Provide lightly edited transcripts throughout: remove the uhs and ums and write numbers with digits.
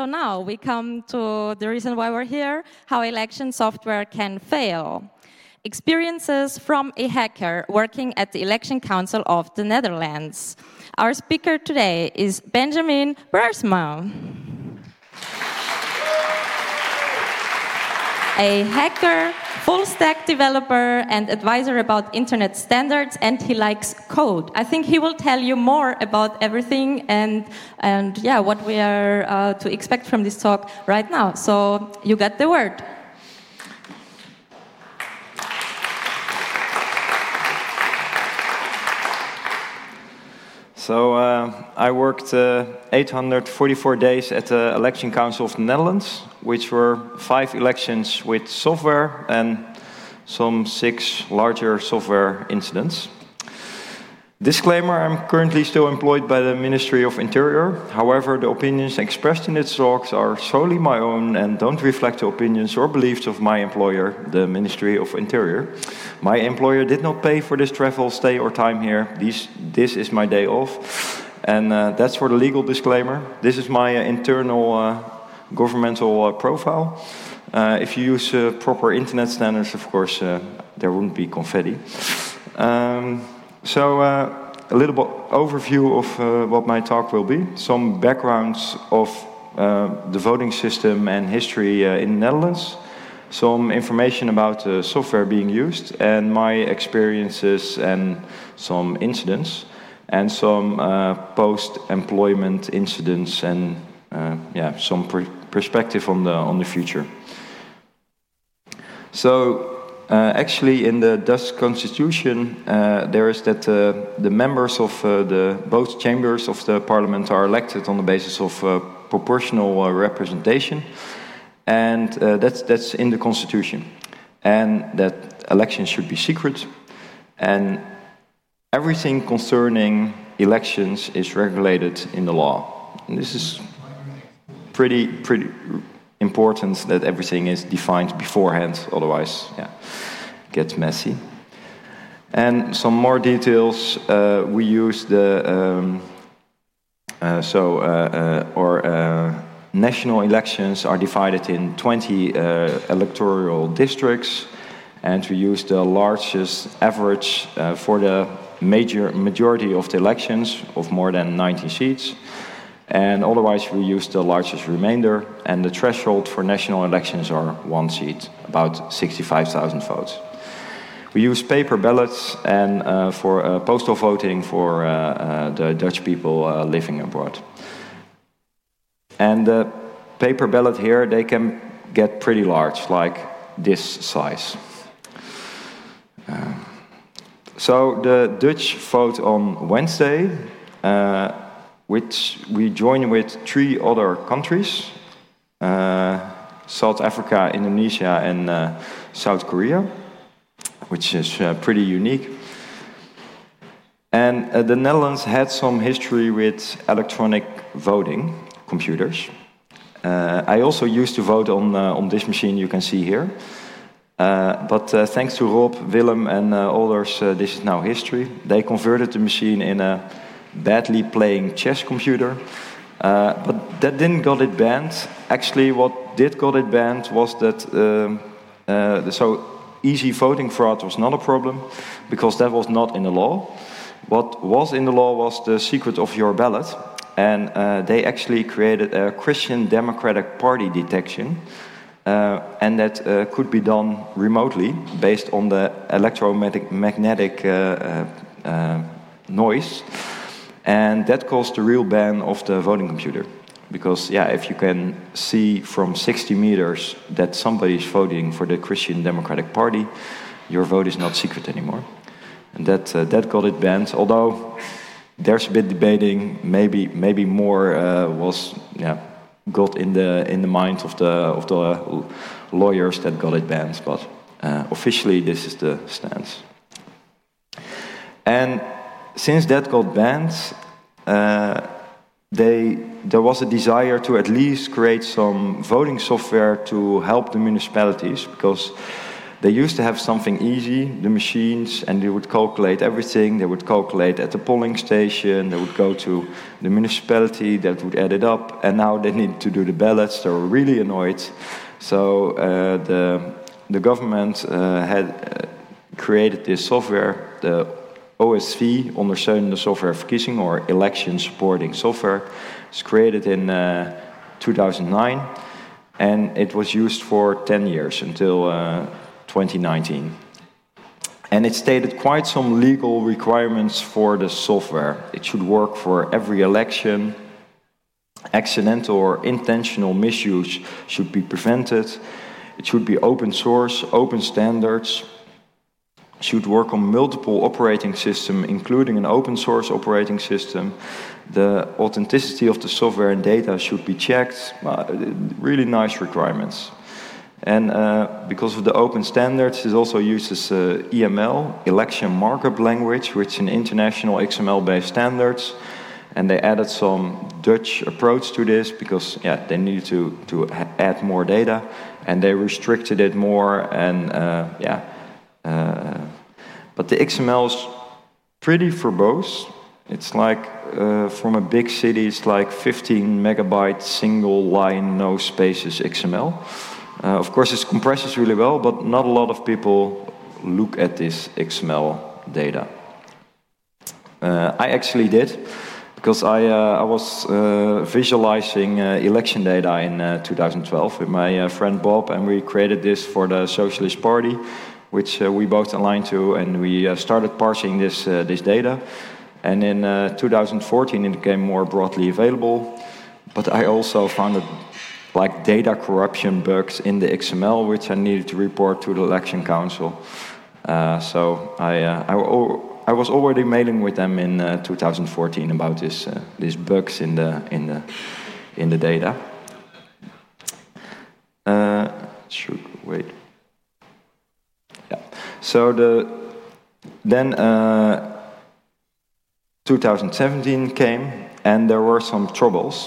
So now we come to the reason why we're here, how election software can fail. Experiences from a hacker working at the Election Council of the Netherlands. Our speaker today is Benjamin Bersma, a hacker, full-stack developer and advisor about internet standards, and he likes code. I think he will tell you more about everything and yeah, what we are to expect from this talk right now. So you got the word. So I worked 844 days at the Election Council of the Netherlands, which were 5 elections with software and some 6 larger software incidents. Disclaimer, I'm currently still employed by the Ministry of Interior. However, the opinions expressed in its talks are solely my own and don't reflect the opinions or beliefs of my employer, the Ministry of Interior. My employer did not pay for this travel, stay or time here. This is my day off. And that's for the legal disclaimer. This is my internal governmental profile. If you use proper internet standards, of course, there wouldn't be confetti. So a little bit overview of what my talk will be. Some backgrounds of the voting system and history in the Netherlands. Some information about the software being used and my experiences and some incidents. And some post-employment incidents and yeah, some perspective on the future. So actually, in the Dutch constitution, there is that the members of both chambers of the parliament are elected on the basis of proportional representation, and that's in the constitution, and that elections should be secret, and everything concerning elections is regulated in the law. And this is pretty important that everything is defined beforehand, otherwise, yeah, it gets messy. And some more details, we use the national elections are divided in 20 electoral districts, and we use the largest average for the majority of the elections of more than 90 seats. And otherwise we use the largest remainder, and the threshold for national elections are 1 seat, about 65,000 votes. We use paper ballots and for postal voting for the Dutch people living abroad. And the paper ballot here, they can get pretty large, like this size. So the Dutch vote on Wednesday, which we join with 3 other countries, South Africa, Indonesia and South Korea, which is pretty unique. And the Netherlands had some history with electronic voting computers. I also used to vote on this machine you can see here. But thanks to Rob, Willem and others, this is now history. They converted the machine in a badly playing chess computer, but that didn't got it banned. Actually, what did got it banned was that so easy voting fraud was not a problem, because that was not in the law. What was in the law was the secret of your ballot, and they actually created a Christian Democratic Party detection, and that could be done remotely based on the electromagnetic noise. And that caused the real ban of the voting computer. Because, yeah, if you can see from 60 meters that somebody is voting for the Christian Democratic Party, your vote is not secret anymore. And that got it banned. Although there's a bit debating, maybe more was got in the mind of the lawyers that got it banned. But officially, this is the stance. And since that got banned, there was a desire to at least create some voting software to help the municipalities, because They used to have something easy, the machines, and they would calculate everything. They would calculate at the polling station. They would go to the municipality that would add it up. And now they need to do the ballots. They were really annoyed. So the government had created this software, the OSV, ondersteunende softwareverkiezing, or election supporting software. It's created in 2009, and it was used for 10 years until 2019. And it stated quite some legal requirements for the software. It should work for every election. Accidental or intentional misuse should be prevented. It should be open source, open standards. Should work on multiple operating systems, including an open source operating system. The authenticity of the software and data should be checked. Really nice requirements. And because of the open standards, it also uses EML, Election Markup Language, which is an international XML-based standards. And they added some Dutch approach to this because they needed to add more data, and they restricted it more. And but the XML is pretty verbose. It's like from a big city, it's like 15 megabyte single line, no spaces XML. Of course, it compresses really well, but not a lot of people look at this XML data. I actually did, because I was visualizing election data in 2012 with my friend Bob, and we created this for the Socialist Party, which we both aligned to, and we started parsing this data. And in 2014, it became more broadly available. But I also found like data corruption bugs in the XML, which I needed to report to the Election Council. So I was already mailing with them in 2014 about these bugs in the data. Should wait. Yeah. So then 2017 came, and there were some troubles.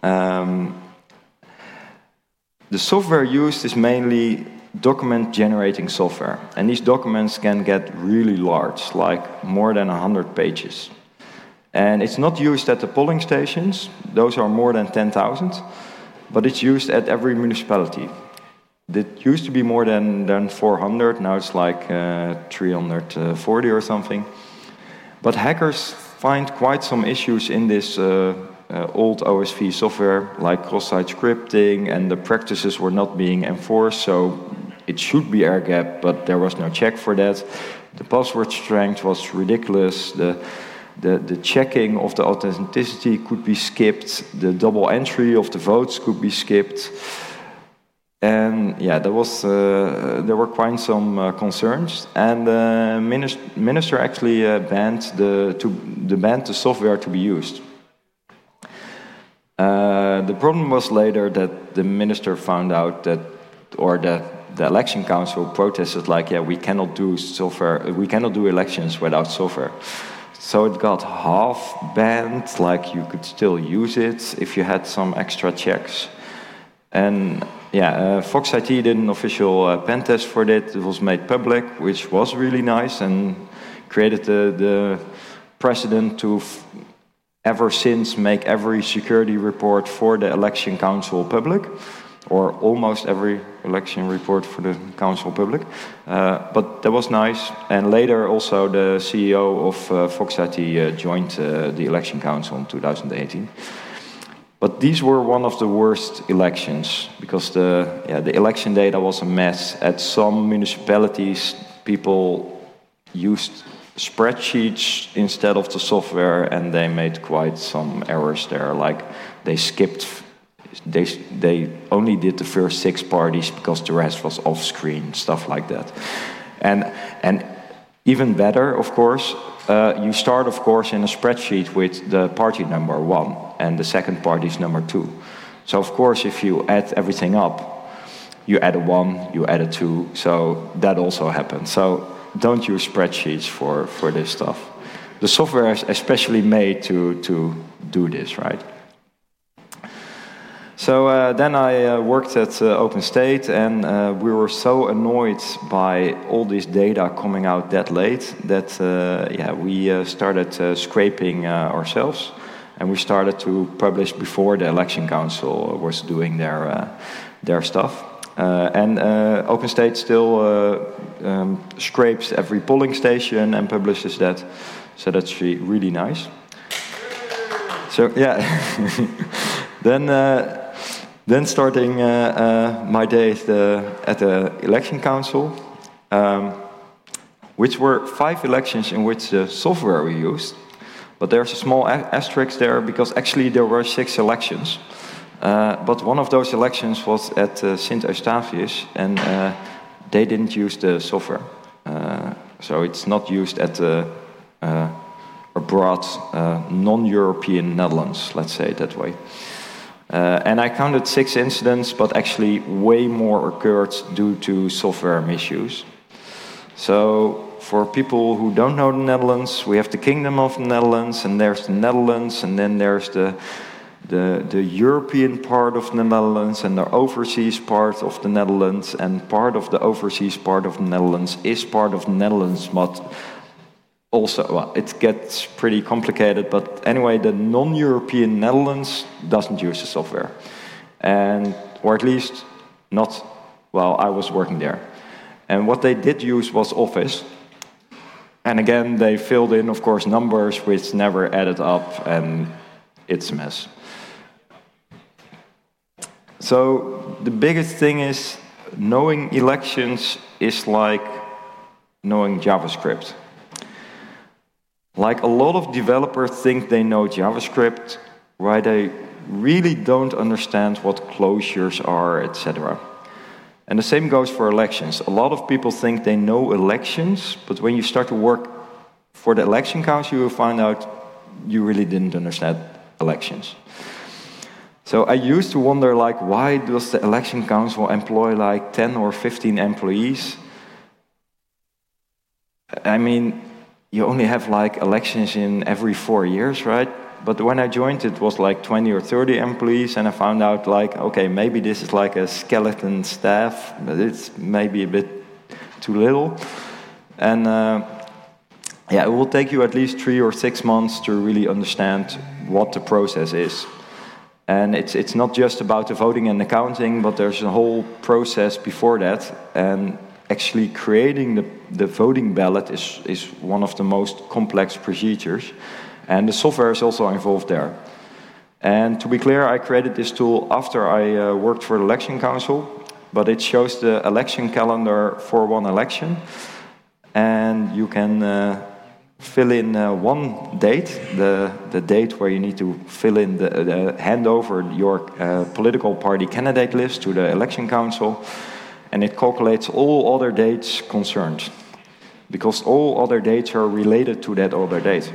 The software used is mainly document generating software, and these documents can get really large, like more than 100 pages. And it's not used at the polling stations, those are more than 10,000, but it's used at every municipality. It used to be more than 400, now it's like 340 or something. But hackers find quite some issues in this old OSV software, like cross-site scripting, and the practices were not being enforced, so it should be air-gapped, but there was no check for that. The password strength was ridiculous. The checking of the authenticity could be skipped. The double entry of the votes could be skipped. And there were quite some concerns. And the minister actually banned the software to be used. The problem was later that the minister found out that, or the election council protested, like, we cannot do software, we cannot do elections without software. So it got half banned, like you could still use it if you had some extra checks. And Fox IT did an official pen test for it. It was made public, which was really nice, and created the precedent to ever since make every security report for the election council public, or almost every election report for the council public. But that was nice. And later also the CEO of Fox IT joined the election council in 2018. But these were one of the worst elections, because the election data was a mess. At some municipalities, people used spreadsheets instead of the software, and they made quite some errors there. Like they only did the first 6 parties because the rest was off screen, stuff like that. And even better, of course, you start, of course, in a spreadsheet with the party number 1 and the second party's number 2. So, of course, if you add everything up, you add a 1, you add a 2, so that also happens. So don't use spreadsheets for this stuff. The software is especially made to do this, right? So then I worked at OpenState, and we were so annoyed by all this data coming out that late that we started scraping ourselves, and we started to publish before the Election Council was doing their stuff. And OpenState still scrapes every polling station and publishes that, so that's really nice. So yeah, then starting my day at the Election Council, which were 5 elections in which the software we used, but there's a small asterisk there because actually there were 6 elections. But one of those elections was at Sint Eustatius, and they didn't use the software. So it's not used at the abroad, non-European Netherlands, let's say it that way. And I counted 6 incidents, but actually way more occurred due to software misuse. So for people who don't know the Netherlands, we have the Kingdom of the Netherlands, and there's the Netherlands, and then there's the European part of the Netherlands and the overseas part of the Netherlands, and part of the overseas part of the Netherlands is part of the Netherlands, but also, well, it gets pretty complicated, but anyway, the non-European Netherlands doesn't use the software. Or at least not while I was working there. And what they did use was Office. And again, they filled in, of course, numbers which never added up, and it's a mess. So the biggest thing is, knowing elections is like knowing JavaScript. Like, a lot of developers think they know JavaScript, while they really don't understand what closures are, etc. And the same goes for elections. A lot of people think they know elections, but when you start to work for the Election Council, you will find out you really didn't understand elections. So I used to wonder, like, why does the Election Council employ like 10 or 15 employees? I mean, you only have like elections in every 4 years, right? But when I joined, it was like 20 or 30 employees, and I found out, like, okay, maybe this is like a skeleton staff, but it's maybe a bit too little. And it will take you at least 3 or 6 months to really understand what the process is. And it's not just about the voting and the counting, but there's a whole process before that. And actually creating the voting ballot is one of the most complex procedures. And the software is also involved there. And to be clear, I created this tool after I worked for the Election Council, but it shows the election calendar for one election. And you can fill in one date, the date where you need to fill in hand over your political party candidate list to the Election Council. And it calculates all other dates concerned, because all other dates are related to that other date.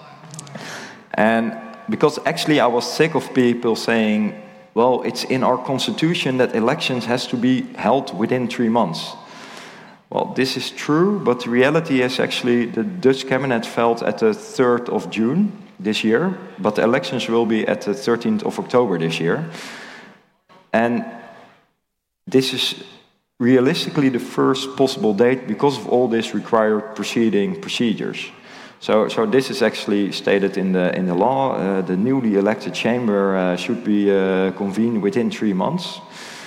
And because actually I was sick of people saying, well, it's in our constitution that elections has to be held within 3 months. Well, this is true, but the reality is actually the Dutch cabinet fell at the 3rd of June this year, but the elections will be at the 13th of October this year. And this is realistically the first possible date because of all this required procedures. So this is actually stated in the law. The newly elected chamber should be convened within 3 months.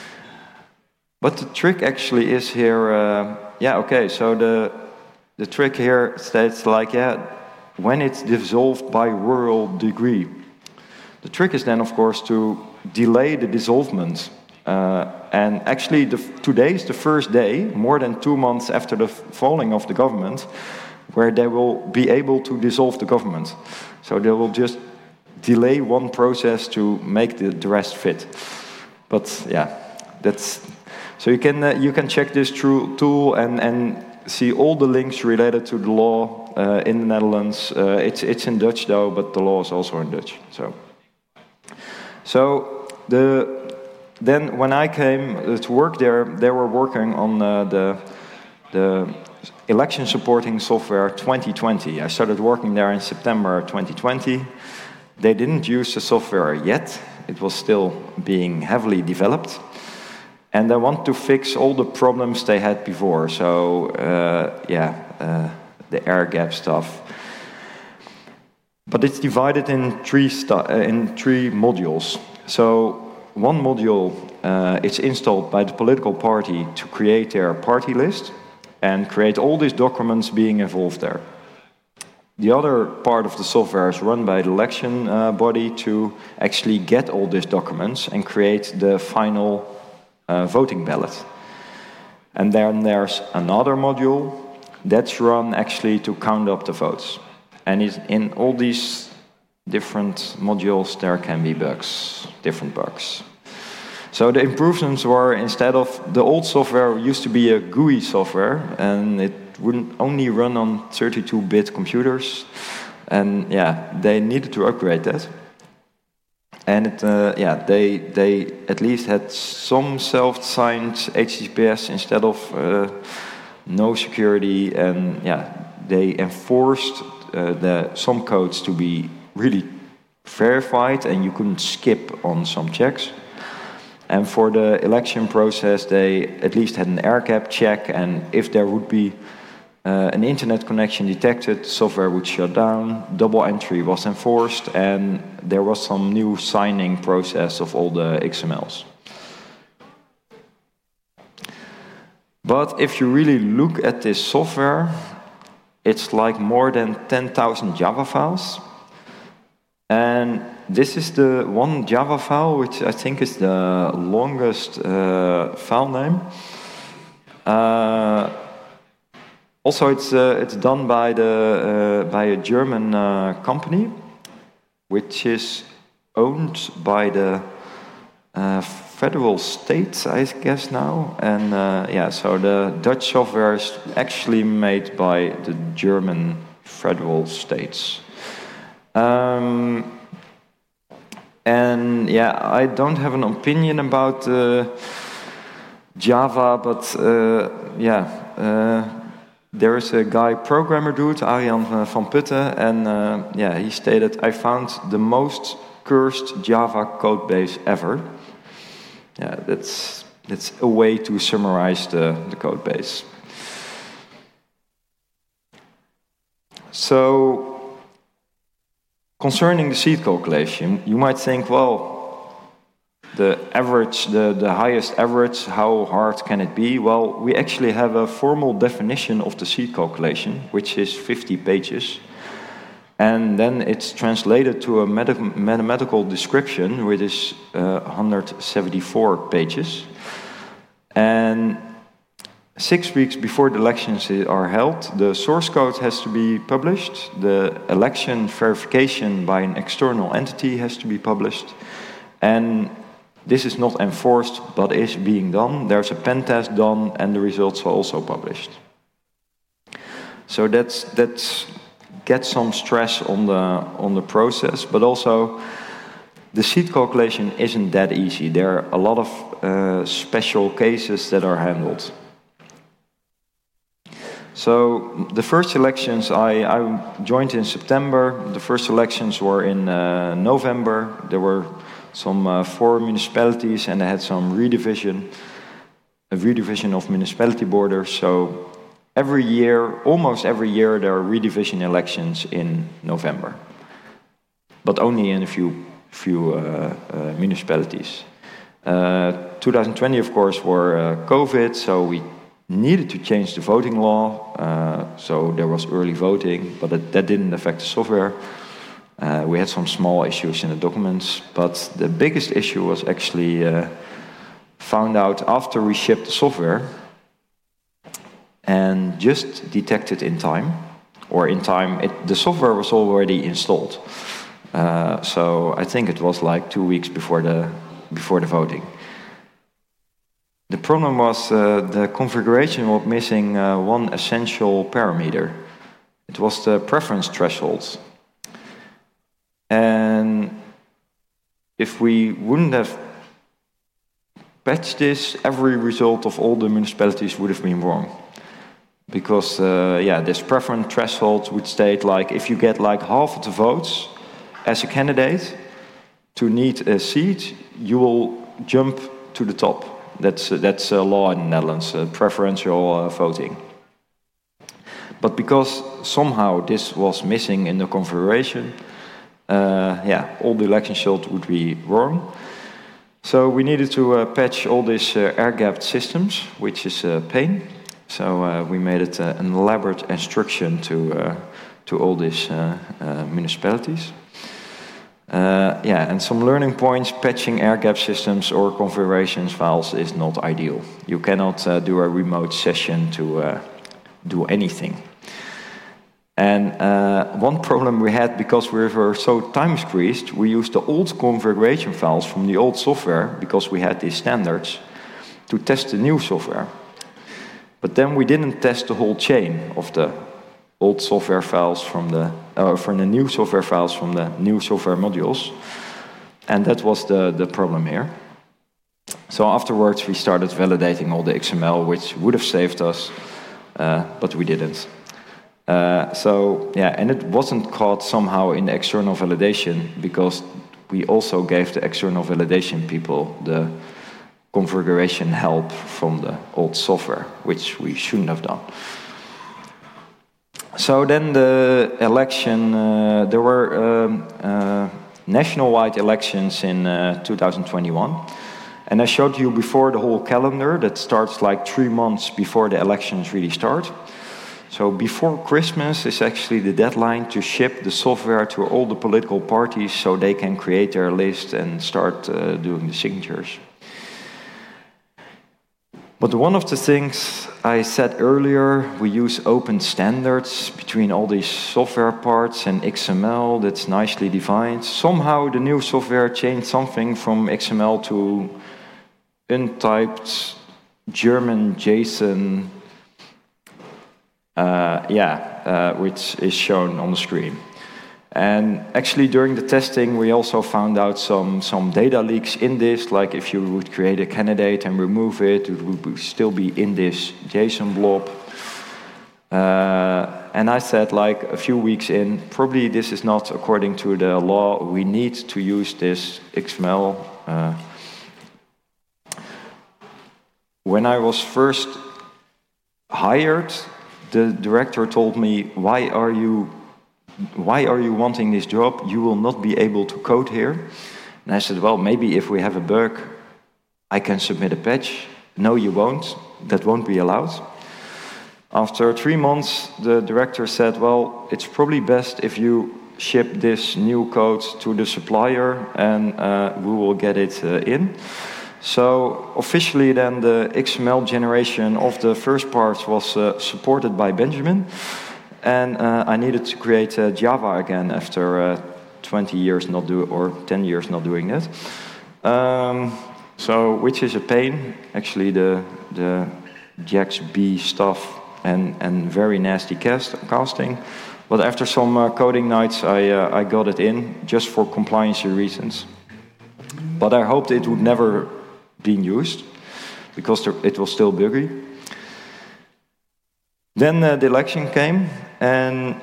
But the trick actually is here. So the trick here states like, when it's dissolved by royal decree. The trick is then, of course, to delay the dissolvement. And actually, today is the first day, more than 2 months after the falling of the government, where they will be able to dissolve the government. So they will just delay one process to make the rest fit. But yeah, that's so you can check this tool and see all the links related to the law in the Netherlands. It's in Dutch though, but the law is also in Dutch. Then when I came to work there, they were working on the election supporting software 2020. I started working there in September 2020. They didn't use the software yet, It was still being heavily developed. And they want to fix all the problems they had before. So, the air gap stuff. But it's divided in three modules. So, one module, it's installed by the political party to create their party list and create all these documents being involved there. The other part of the software is run by the election body to actually get all these documents and create the final voting ballot. And then there's another module that's run actually to count up the votes. And in all these different modules there can be bugs, different bugs. So the improvements were, instead of the old software used to be a GUI software, and it wouldn't only run on 32-bit computers, and they needed to upgrade that. And they at least had some self-signed HTTPS instead of no security, and they enforced some codes to be really verified, and you couldn't skip on some checks. And for the election process, they at least had an air gap check, and if there would be an internet connection detected, software would shut down, double entry was enforced, and there was some new signing process of all the XMLs. But if you really look at this software, it's like more than 10,000 Java files. And this is the one Java file, which I think is the longest file name. Also, it's done by a German company, which is owned by the federal state, I guess now. And so the Dutch software is actually made by the German federal states. I don't have an opinion about Java, but there is a guy, programmer dude, Arjan van Putten, and he stated, "I found the most cursed Java codebase ever." Yeah, that's a way to summarize the codebase. So, concerning the seed calculation, you might think, well, the average, the highest average, how hard can it be? Well, we actually have a formal definition of the seed calculation, which is 50 pages. And then it's translated to a mathematical description, which is 174 pages. And 6 weeks before the elections are held, the source code has to be published. The election verification by an external entity has to be published. And this is not enforced, but is being done. There's a pen test done, and the results are also published. So that's gets some stress on the process, but also the seed calculation isn't that easy. There are a lot of special cases that are handled. So the first elections, I joined in September. The first elections were in November. There were some 4 municipalities, and they had some redivision of municipality borders. So every year, almost every year, there are redivision elections in November, but only in a few municipalities. 2020, of course, were COVID, so we needed to change the voting law. So there was early voting, but that didn't affect the software. We had some small issues in the documents, but the biggest issue was actually found out after we shipped the software and just detected in time, the software was already installed. So I think it was like 2 weeks before the voting. The problem was the configuration was missing one essential parameter. It was the preference threshold. And if we wouldn't have patched this, every result of all the municipalities would have been wrong. Because, this preference threshold would state, like, if you get like half of the votes as a candidate, to need a seat, you will jump to the top. That's a law in the Netherlands, preferential voting. But because somehow this was missing in the configuration, all the election results would be wrong. So we needed to patch all these air-gapped systems, which is a pain. So we made it an elaborate instruction to all these municipalities. And some learning points: patching air-gap systems or configurations files is not ideal. You cannot do a remote session to do anything. And one problem we had, because we were so time squeezed, we used the old configuration files from the old software, because we had these standards, to test the new software. But then we didn't test the whole chain of the old software files from the new software files from the new software modules. And that was the problem here. So afterwards we started validating all the XML, which would have saved us, but we didn't. And it wasn't caught somehow in the external validation, because we also gave the external validation people the configuration help from the old software, which we shouldn't have done. So then the election, there were national-wide elections in 2021. And I showed you before the whole calendar that starts like 3 months before the elections really start. So before Christmas is actually the deadline to ship the software to all the political parties so they can create their list and start doing the signatures. But one of the things I said earlier, we use open standards between all these software parts and XML that's nicely defined. Somehow the new software changed something from XML to untyped German JSON, which is shown on the screen. And actually during the testing we also found out some data leaks in this, like if you would create a candidate and remove it, it would still be in this JSON blob. And I said, like a few weeks in, probably this is not according to the law, we need to use this XML. When I was first hired, the director told me, why are you wanting this job? You will not be able to code here. And I said, well, maybe if we have a bug, I can submit a patch. No, you won't. That won't be allowed. After 3 months, the director said, well, it's probably best if you ship this new code to the supplier and we will get it in. So officially then the XML generation of the first part was supported by Benjamin. And I needed to create Java again after 20 years not or 10 years not doing that. So which is a pain, actually the JAX-B stuff and very nasty casting. But after some coding nights I got it in just for compliance reasons. But I hoped it would never be used because it was still buggy. Then the election came, and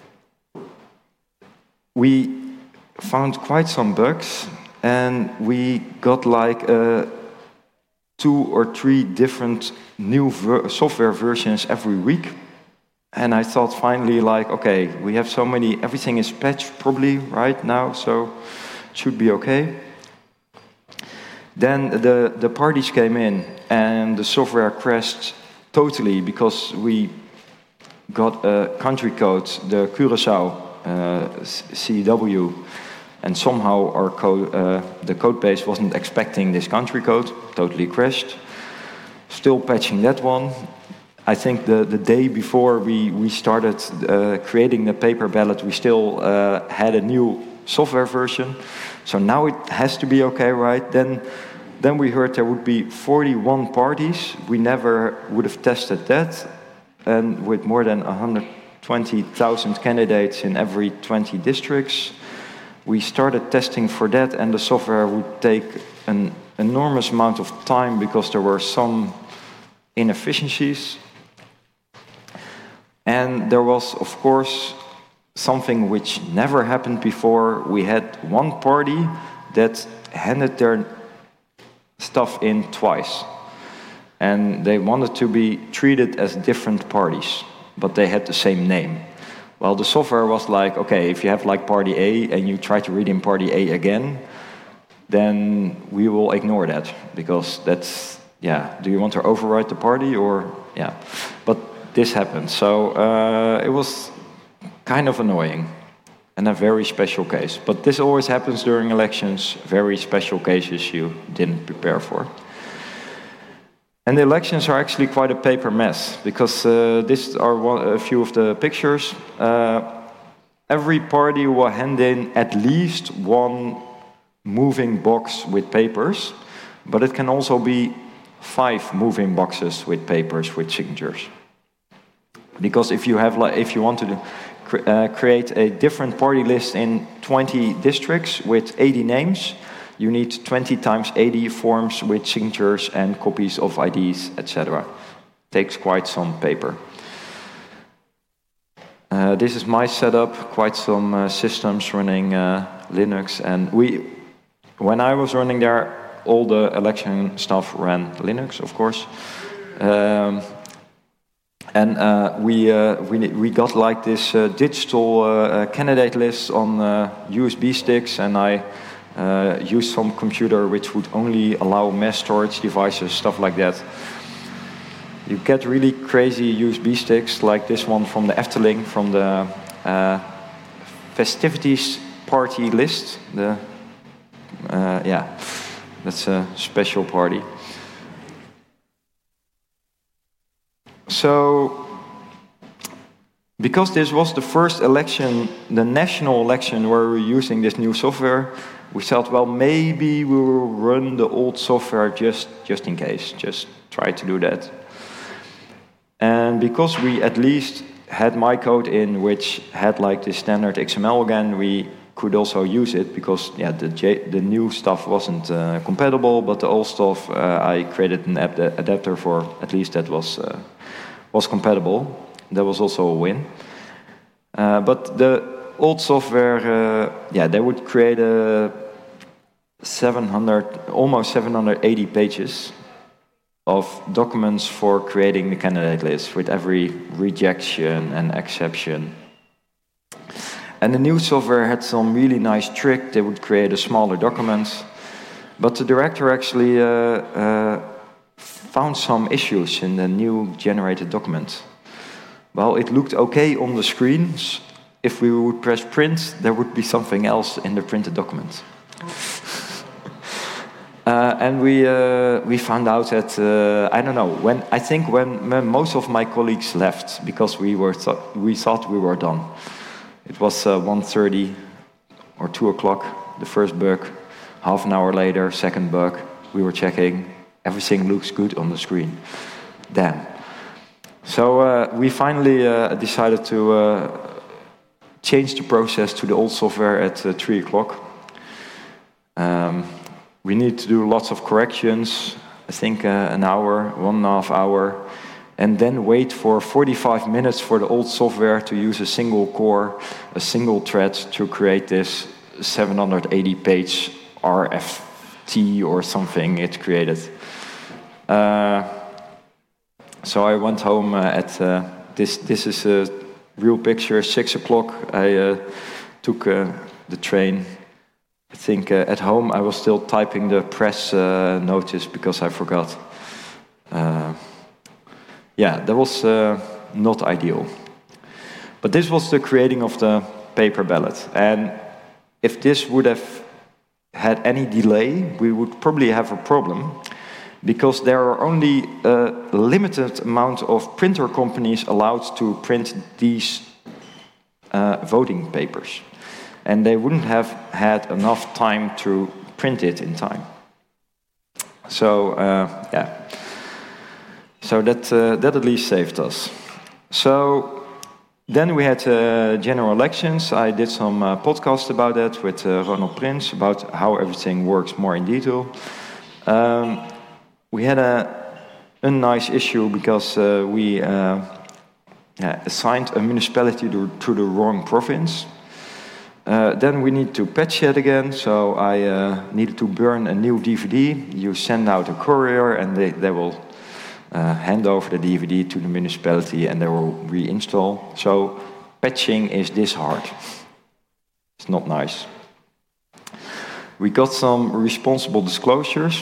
we found quite some bugs, and we got like 2 or 3 different new software versions every week. And I thought finally, like, okay, we have so many, everything is patched probably right now, so it should be okay. Then the parties came in, and the software crashed totally because we got a country code, the Curaçao CW, and somehow our code, the code base wasn't expecting this country code, totally crashed. Still patching that one. I think the day before we started creating the paper ballot, we still had a new software version. So now it has to be okay, right? Then we heard there would be 41 parties. We never would have tested that. And with more than 120,000 candidates in every 20 districts, we started testing for that, and the software would take an enormous amount of time because there were some inefficiencies. And there was, of course, something which never happened before. We had one party that handed their stuff in twice. And they wanted to be treated as different parties, but they had the same name. Well, the software was like, okay, if you have like party A and you try to read in party A again, then we will ignore that, because that's, do you want to override the party or, But this happened, so it was kind of annoying and a very special case. But this always happens during elections, very special cases you didn't prepare for. And the elections are actually quite a paper mess, because these are a few of the pictures. Every party will hand in at least one moving box with papers, but it can also be 5 moving boxes with papers with signatures. Because if you want to create a different party list in 20 districts with 80 names, you need 20 times 80 forms with signatures and copies of IDs, etc. Takes quite some paper. This is my setup, quite some systems running Linux. And when I was running there, all the election stuff ran Linux, of course. We got like this digital candidate list on USB sticks, and I used some computer which would only allow mass storage devices, stuff like that. You get really crazy USB sticks, like this one from the Efteling, from the festivities party list. That's a special party. So, because this was the first election, the national election, where we were using this new software, we thought, well, maybe we will run the old software just in case, just try to do that. And because we at least had my code in, which had like the standard XML again, we could also use it, because the new stuff wasn't compatible, but the old stuff I created an adapter for, at least that was compatible. That was also a win. But the old software, they would create almost 780 pages of documents for creating the candidate list, with every rejection and exception. And the new software had some really nice trick. They would create a smaller document, but the director actually found some issues in the new generated document. Well, it looked okay on the screens. If we would press print, there would be something else in the printed document. And we found out that, I don't know, when most of my colleagues left, because we thought we were done. It was 1:30 or 2 o'clock, the first bug. Half an hour later, second bug. We were checking. Everything looks good on the screen. Damn. So we finally decided to change the process to the old software at 3 o'clock. We need to do lots of corrections, I think an hour, 1.5 hours, and then wait for 45 minutes for the old software to use a single core, a single thread to create this 780-page RFT or something it created. So I went home at this is a real picture. 6 o'clock. I took the train. I think at home I was still typing the press notice because I forgot. That was not ideal. But this was the creating of the paper ballot. And if this would have had any delay, we would probably have a problem, because there are only a limited amount of printer companies allowed to print these voting papers. And they wouldn't have had enough time to print it in time. So, So that at least saved us. So then we had general elections. I did some podcasts about that with Ronald Prins, about how everything works more in detail. We had a nice issue because we assigned a municipality to the wrong province. Then we need to patch it again, so I needed to burn a new DVD. You send out a courier, and they will hand over the DVD to the municipality, and they will reinstall. So patching is this hard. It's not nice. We got some responsible disclosures.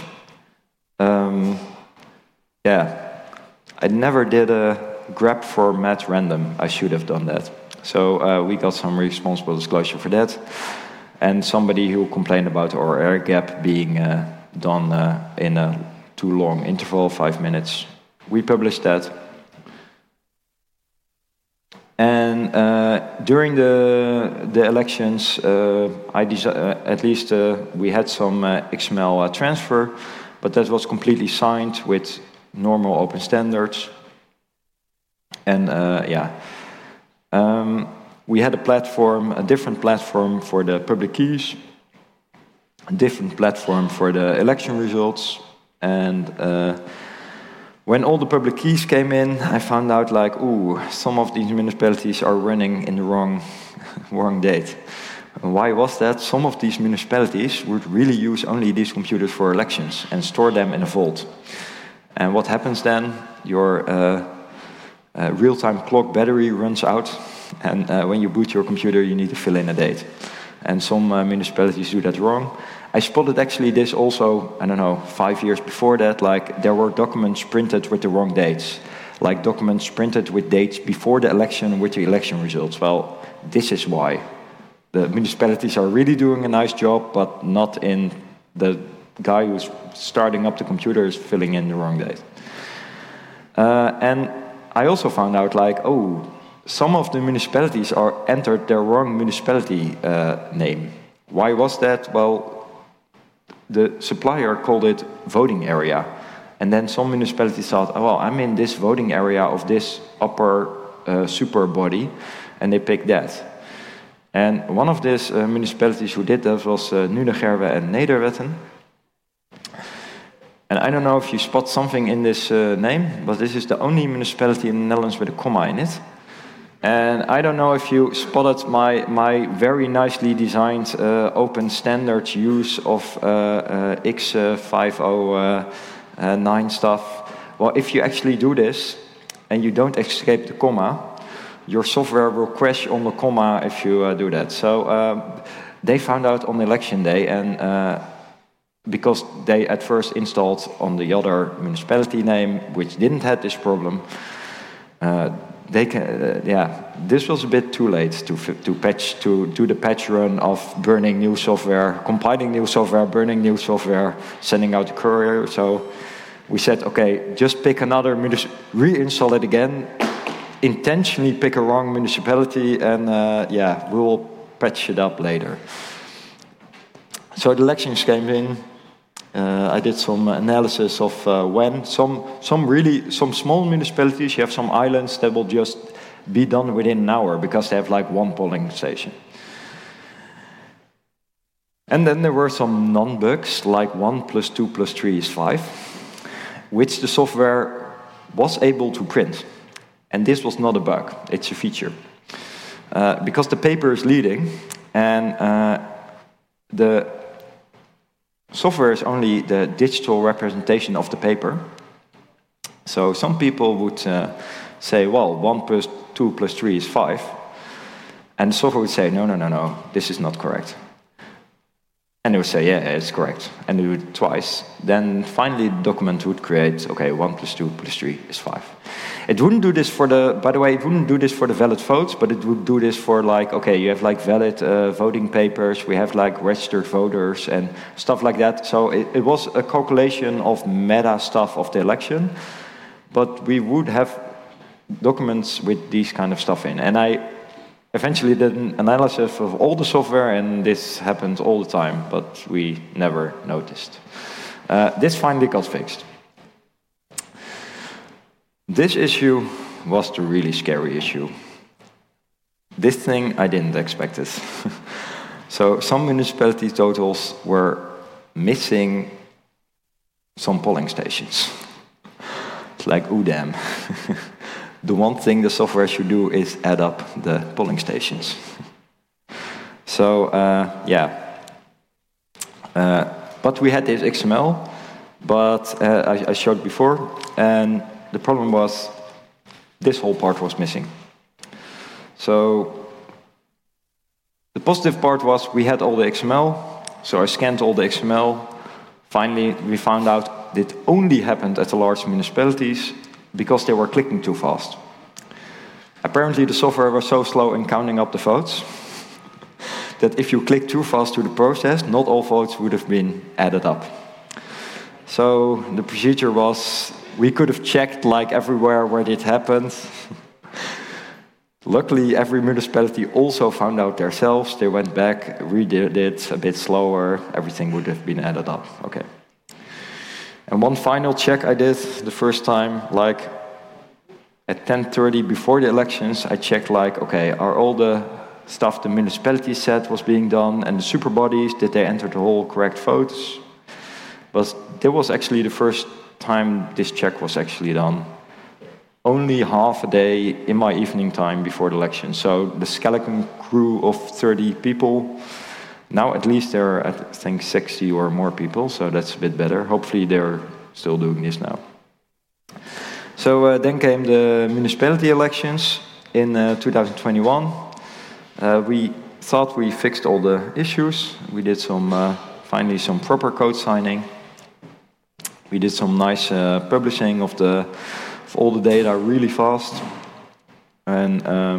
I never did a grep format random. I should have done that. So we got some responsible disclosure for that. And somebody who complained about our air gap being done in a too long interval, 5 minutes. We published that. And during the elections, we had some XML transfer, but that was completely signed with normal open standards. And we had a different platform for the public keys, a different platform for the election results, and when all the public keys came in, I found out like, some of these municipalities are running in the wrong date. And why was that? Some of these municipalities would really use only these computers for elections and store them in a vault. And what happens then? Your real-time clock battery runs out, and when you boot your computer, you need to fill in a date. And some municipalities do that wrong. I spotted actually this also, 5 years before that, like there were documents printed with the wrong dates. Like documents printed with dates before the election with the election results. Well, this is why. The municipalities are really doing a nice job, but not in the guy who's starting up the computer is filling in the wrong date. And I also found out like, some of the municipalities are entered their wrong municipality name. Why was that? Well, the supplier called it voting area. And then some municipalities thought, I'm in this voting area of this upper super body, and they picked that. And one of these municipalities who did that was Nunegerwe and Nederwetten. And I don't know if you spot something in this name, but this is the only municipality in the Netherlands with a comma in it. And I don't know if you spotted my very nicely designed open standards use of X509 stuff. Well, if you actually do this and you don't escape the comma, your software will crash on the comma if you do that. So they found out on election day, and because they at first installed on the other municipality name, which didn't have this problem, this was a bit too late to do the patch run of burning new software, compiling new software, burning new software, sending out the courier. So we said, okay, just pick another reinstall it again, intentionally pick a wrong municipality, and we will patch it up later. So the elections came in. I did some analysis of when some small municipalities, you have some islands that will just be done within an hour because they have like one polling station. And then there were some non-bugs, like 1 + 2 + 3 is 5, which the software was able to print. And this was not a bug, it's a feature. Because the paper is leading, and the software is only the digital representation of the paper. So some people would say, 1 + 2 + 3 is 5. And the software would say, no, this is not correct. And they would say, yeah, it's correct. And they would do it twice. Then finally the document would create, 1 + 2 + 3 is 5. It wouldn't do this for it wouldn't do this for the valid votes, but it would do this for you have like valid voting papers, we have like registered voters and stuff like that. So it was a calculation of meta stuff of the election, but we would have documents with these kind of stuff in. And I eventually did an analysis of all the software, and this happened all the time, but we never noticed. This finally got fixed. This issue was the really scary issue. This thing, I didn't expect it. So some municipality totals were missing some polling stations. It's like, ooh, damn. The one thing the software should do is add up the polling stations. So but we had this XML, but I showed before, and the problem was this whole part was missing. So the positive part was we had all the XML, so I scanned all the XML. Finally, we found out it only happened at the large municipalities because they were clicking too fast. Apparently, the software was so slow in counting up the votes that if you click too fast through the process, not all votes would have been added up. So the procedure was, we could have checked like everywhere where it happened. Luckily, every municipality also found out themselves. They went back, redid it a bit slower. Everything would have been added up. Okay. And one final check I did the first time, like at 10:30 before the elections, I checked like, okay, are all the stuff the municipality said was being done, and the super bodies, did they enter the whole correct votes? But that was actually the first time this check was actually done. Only half a day in my evening time before the election. So the skeleton crew of 30 people, now at least there are, I think, 60 or more people, so that's a bit better. Hopefully they're still doing this now. So then came the municipality elections in 2021. We thought we fixed all the issues. We did finally some proper code signing. We did some nice publishing of all the data really fast. And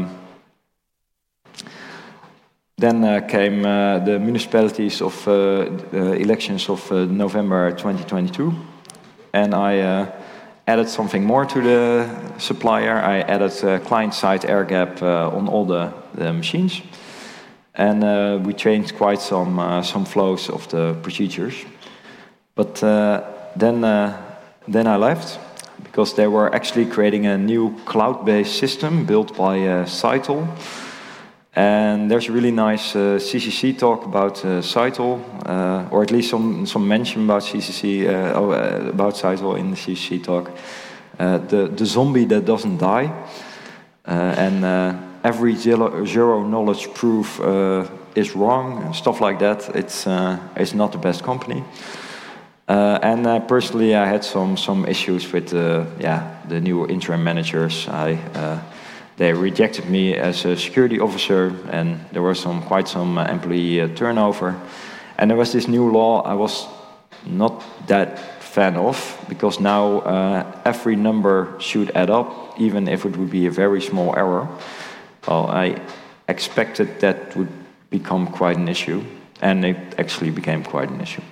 then came the municipalities of elections of November 2022. And I added something more to the supplier. I added client-side air gap on all the machines. And we changed quite some flows of the procedures. But then I left, because they were actually creating a new cloud-based system built by Cytel. And there's a really nice CCC talk about Cytel, or at least some mention about CCC, about Cytel in the CCC talk. The zombie that doesn't die, and every zero knowledge proof is wrong, and stuff like that. It's not the best company. And personally, I had some issues with the new interim managers. They rejected me as a security officer, and there was quite some employee turnover. And there was this new law I was not that fan of, because now every number should add up, even if it would be a very small error. Well, I expected that would become quite an issue, and it actually became quite an issue.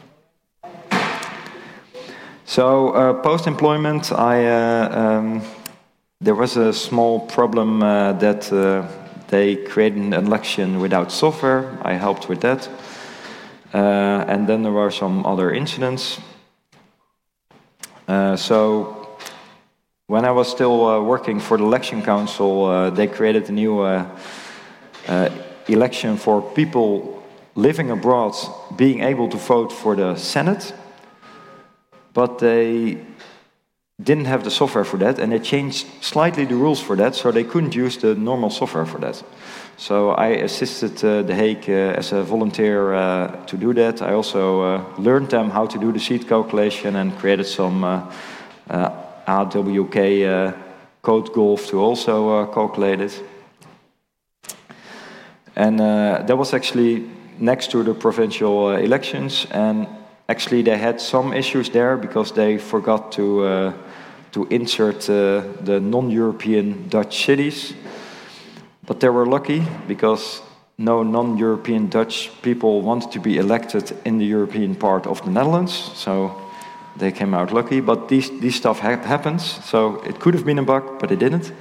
So post-employment, there was a small problem that they created an election without software. I helped with that. And then there were some other incidents. So when I was still working for the Election Council, they created a new election for people living abroad being able to vote for the Senate. But they didn't have the software for that, and they changed slightly the rules for that, so they couldn't use the normal software for that. So I assisted The Hague as a volunteer to do that. I also learned them how to do the seat calculation and created some AWK code golf to also calculate it. And that was actually next to the provincial elections, and actually they had some issues there because they forgot to insert the non-European Dutch cities. But they were lucky, because no non-European Dutch people wanted to be elected in the European part of the Netherlands, so they came out lucky. But these stuff happens, so it could have been a bug, but it didn't.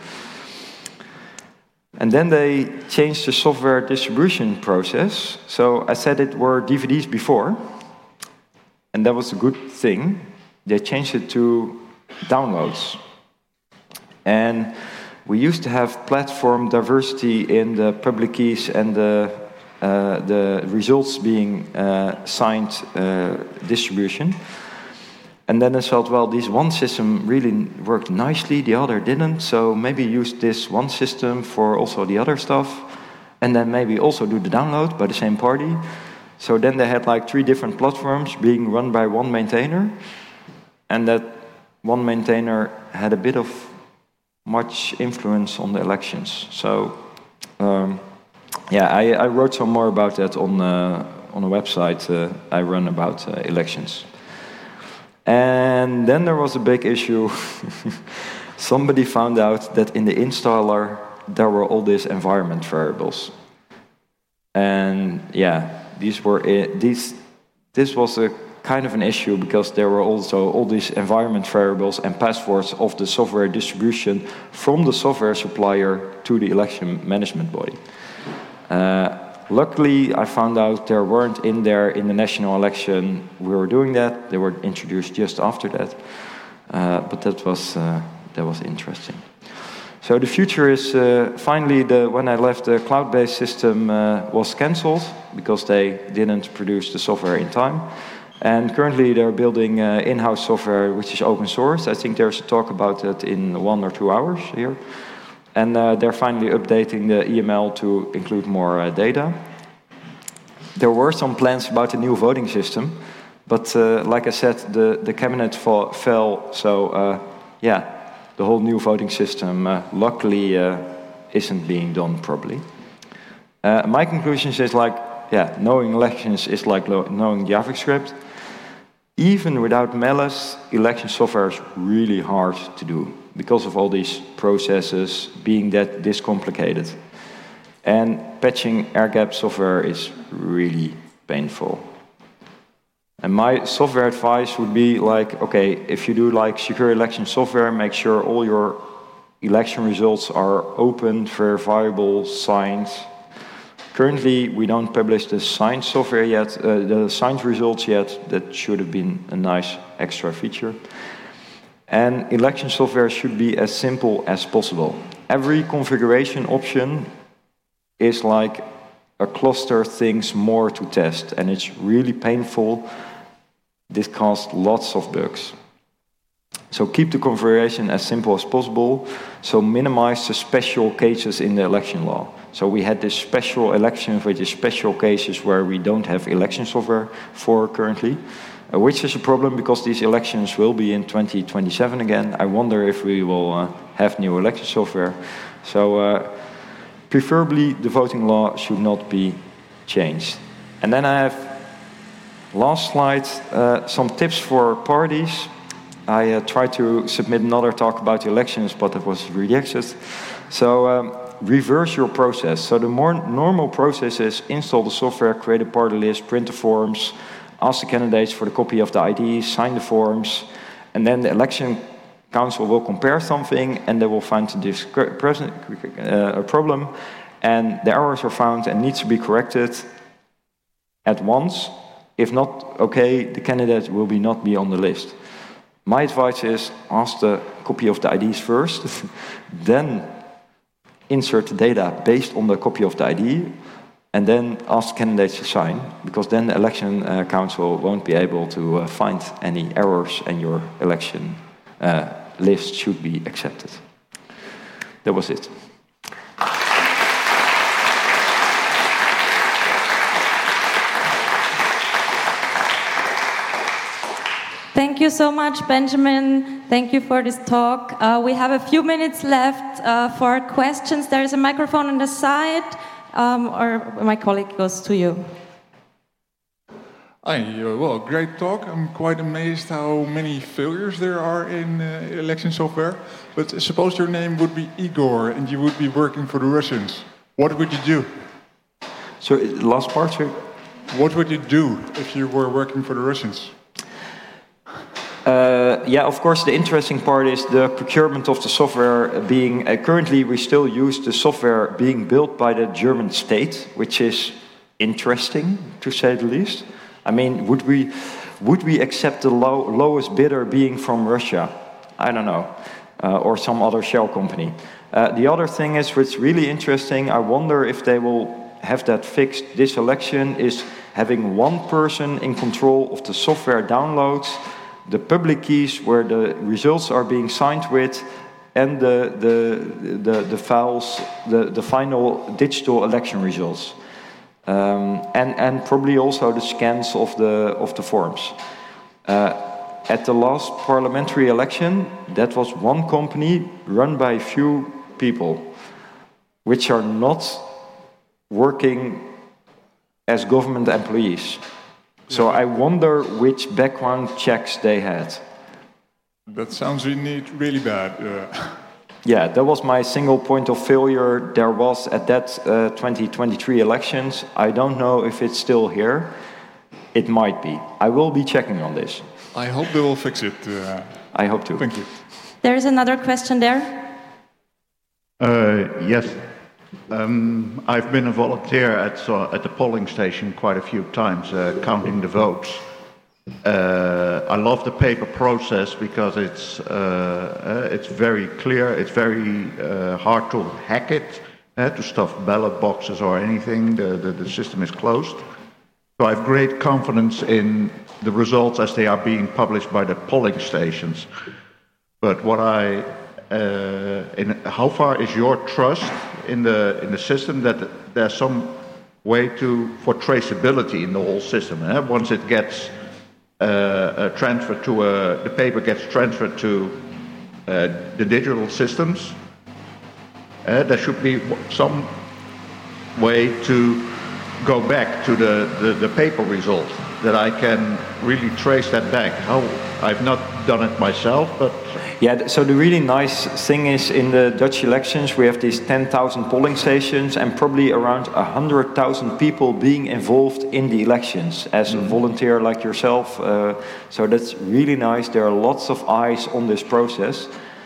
And then they changed the software distribution process. So I said it were DVDs before, and that was a good thing. They changed it to downloads. And we used to have platform diversity in the public keys and the results being signed distribution. And then I thought, well, this one system really worked nicely, the other didn't, so maybe use this one system for also the other stuff. and then maybe also do the download by the same party. So then they had like 3 different platforms being run by one maintainer, and that one maintainer had a bit of much influence on the elections. So I wrote some more about that on a website I run about elections. And then there was a big issue. Somebody found out that in the installer there were all these environment variables, and this was a kind of an issue because there were also all these environment variables and passwords of the software distribution from the software supplier to the election management body. Luckily, I found out there weren't in there in the national election. We were doing that. They were introduced just after that. But that was interesting. So the future is finally when I left, the cloud-based system was cancelled because they didn't produce the software in time. And currently they're building in-house software which is open source. I think there's a talk about it in 1 or 2 hours here. And they're finally updating the EML to include more data. There were some plans about a new voting system, but like I said, the cabinet fell, so the whole new voting system luckily isn't being done properly. My conclusion is knowing elections is like knowing JavaScript. Even without malice, election software is really hard to do because of all these processes being this complicated. And patching air-gap software is really painful. And my software advice would be if you do secure election software, make sure all your election results are open, verifiable, signed. Currently, we don't publish the signed software yet, the signed results yet. That should have been a nice extra feature. And election software should be as simple as possible. Every configuration option is like a cluster things more to test, and it's really painful. This caused lots of bugs. So keep the configuration as simple as possible. So minimize the special cases in the election law. So we had this special elections, which is special cases where we don't have election software for currently, which is a problem because these elections will be in 2027 again. I wonder if we will have new election software. So preferably the voting law should not be changed. And then I have, last slide, some tips for parties. I tried to submit another talk about the elections, but it was rejected. So reverse your process. So the more normal process is install the software, create a party list, print the forms, ask the candidates for the copy of the ID, sign the forms, and then the election council will compare something and they will find a problem, and the errors are found and needs to be corrected at once. If not, the candidate will not be on the list. My advice is ask the copy of the IDs first, then insert the data based on the copy of the ID, and then ask candidates to sign, because then the election council won't be able to find any errors and your election list should be accepted. That was it. Thank you so much, Benjamin. Thank you for this talk. We have a few minutes left for questions. There is a microphone on the side, or my colleague goes to you. Hi, well, great talk. I'm quite amazed how many failures there are in election software. But suppose your name would be Igor and you would be working for the Russians. What would you do? So, last part, sir? What would you do if you were working for the Russians? Of course, the interesting part is the procurement of the software being... currently, we still use the software being built by the German state, which is interesting, to say the least. I mean, would we accept the lowest bidder being from Russia? I don't know. Or some other shell company. The other thing is, what's really interesting, I wonder if they will have that fixed. This election is having one person in control of the software downloads, the public keys where the results are being signed with, and the files, the final digital election results, and probably also the scans of the forms. At the last parliamentary election, that was one company run by a few people, which are not working as government employees. So I wonder which background checks they had. That sounds really bad. Yeah, that was my single point of failure. There was at that 2023 elections. I don't know if it's still here. It might be. I will be checking on this. I hope they will fix it. I hope to. Thank you. There is another question there. Yes. I've been a volunteer at the polling station quite a few times, counting the votes. I love the paper process because it's very clear. It's very hard to hack it, to stuff ballot boxes or anything. The system is closed. So I have great confidence in the results as they are being published by the polling stations. But how far is your trust in the system that there's some way for traceability in the whole system? Once it gets transferred to the paper gets transferred to the digital systems, there should be some way to go back to the paper result, that I can really trace that back. How I've not done it myself, but yeah. So the really nice thing is, in the Dutch elections, we have these 10,000 polling stations and probably around 100,000 people being involved in the elections as a volunteer like yourself. So that's really nice. There are lots of eyes on this process.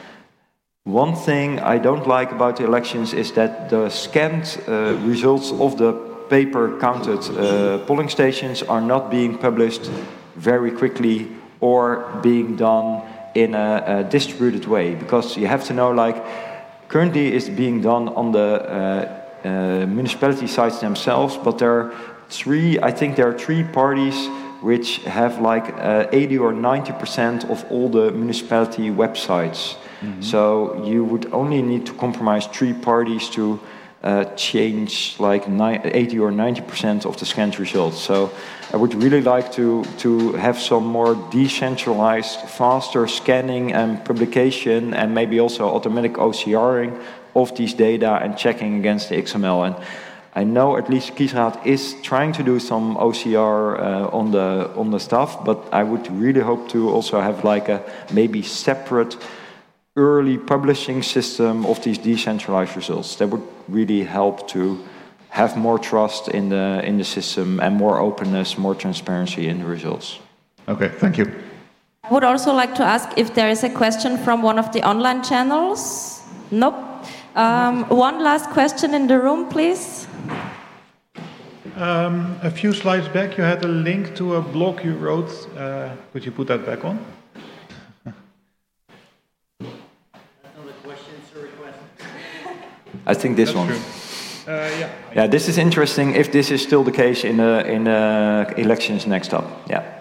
One thing I don't like about the elections is that the scanned results of the paper-counted polling stations are not being published very quickly or being done in a distributed way, because you have to know, like, currently it's being done on the municipality sites themselves, but I think there are three parties which have like 80 or 90% of all the municipality websites. So you would only need to compromise three parties to change like 80 or 90% of the scanned results. So I would really like to have some more decentralized, faster scanning and publication, and maybe also automatic OCRing of these data and checking against the XML. And I know at least Kiesraad is trying to do some OCR on the stuff, but I would really hope to also have like a maybe separate early publishing system of these decentralized results. That would really help to have more trust in the system and more openness, more transparency in the results. Okay, thank you. I would also like to ask if there is a question from one of the online channels. Nope. One last question in the room, please. A few slides back, you had a link to a blog you wrote. Could you put that back on? I think this one. Yeah. Yeah, this is interesting if this is still the case in elections next up. Yeah.